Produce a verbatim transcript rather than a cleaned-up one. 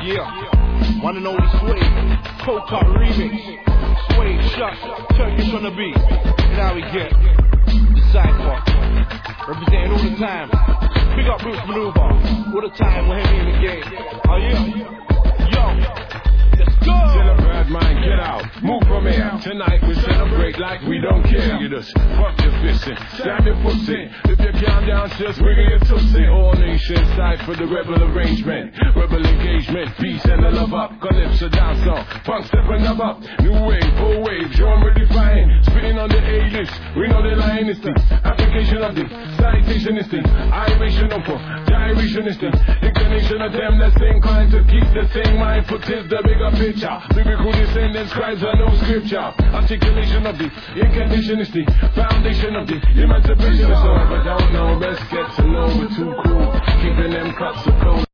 Yeah, one and only Sway, Cold Cut Remix. Sway, Shut, Turkish on the beat. And how we get the Cypher, representing all the time. Big up Bruce Maneuver, all the time we're heavy in the game. Oh yeah, yo, let's go. Celebrate, man, get out, move from here. Tonight we celebrate like we don't care. You just fuck your fist in, stab your pussy. If you can't dance, just wiggle your tootsie. All nations side for the rebel arrangement, rebel engagement, peace and the love up. Calypso dance song, punk stepping up up. New wave, old wave, genre defined. Spitting on the A-list, we know the line is the application of the citation is the iration of for gyration is the inclination of them that's inclined to keep the same mind. Put this the bigger picture. Biblical descendants, scribes are no scripture. Articulation of the incantation is the foundation of the emancipation. So if I don't know, best get to know we're too cool. Keeping them cups of cold.